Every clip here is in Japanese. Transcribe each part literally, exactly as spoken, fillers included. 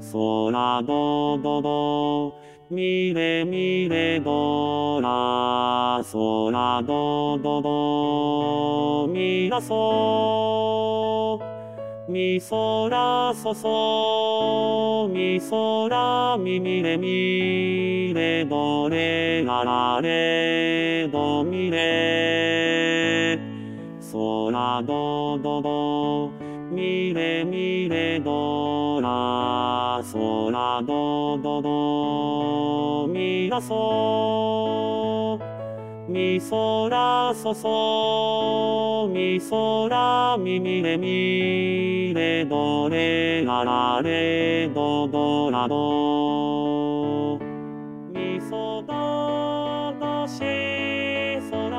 空どどど、みれみれどら、空どどど、みらそ、みそらそそ、みそらみみれみれどれらられどみれ、空どどど、みれみれどら、空どどど、みらそ、みそらそそ、みそらみみれみれどれらられどどらど、みそどどしそ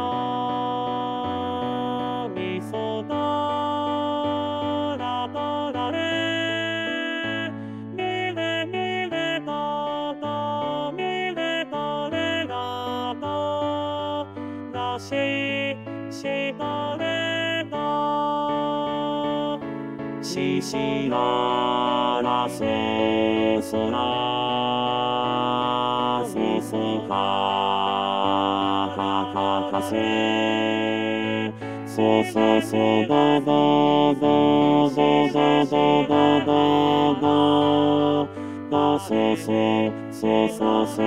ら、みそどらどられ、みれみれどど、みれどれらど、らししどれど、ししららそそら、そそかかかかせ、そそそどどどどどどどどど、どそそそそそ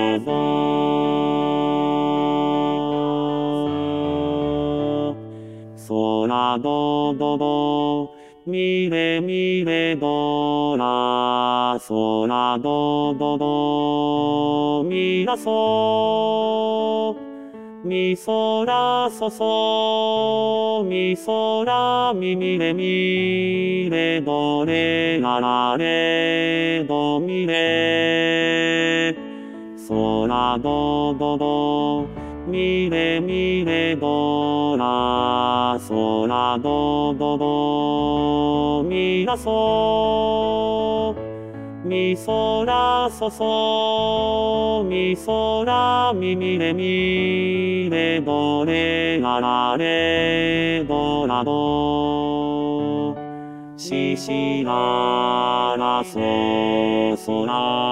ど、空どどど、みれみれどら、空どどど、みらそ、みそらそそ、みそらみみれみれどれらられどみれ、空どどど、みれみれどら、空どどど、みらそ、みそらそそ、みそらみみれみれどれらられどらど、ししららそそ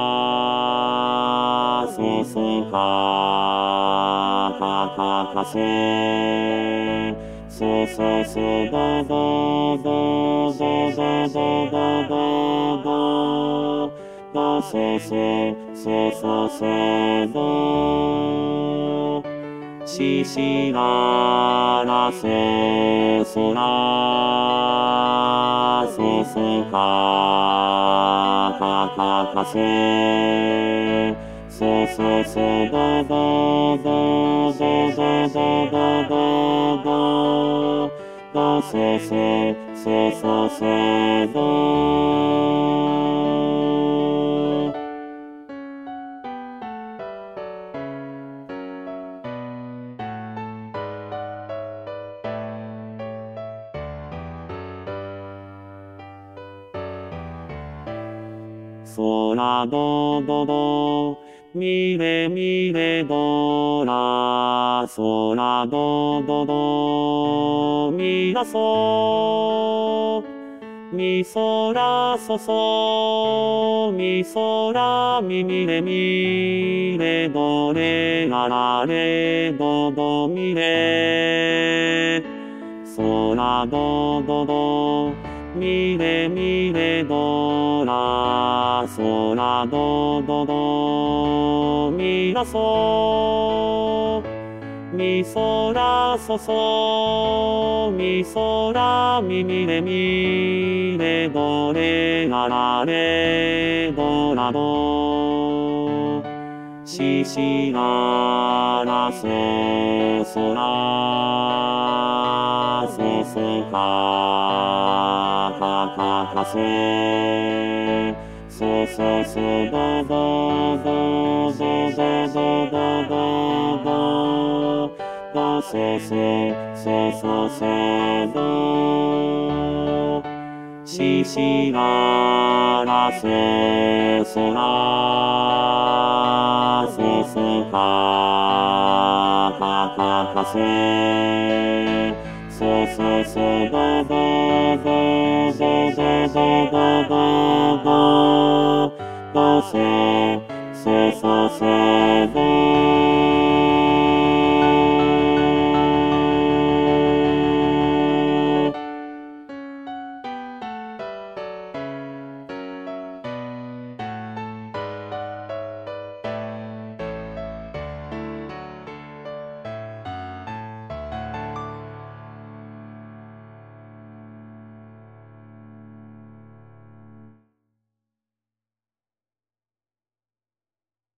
ら、そそかかかかせ、そそそどどどどどどどどど、どそそそそそど、ししららそそら、そそかかかかせ、そそそどどどどどどどどど、どそそそそそど。空どどど、みれみれどら、空どどど、みらそ、みそらそそ、みそらみみれみれどれらられどどみれ、空どどど、みれみれどら、空どどど、みらそ、みそらそそ、みそらみみれみれどれらられどらど、ししららそそら、そそかかかかせ、そそそどどどどどどどどど、どそそそそそど、ししららそそら、そそかかかかせ、そそそどどどどどどどどど、 そそそそそ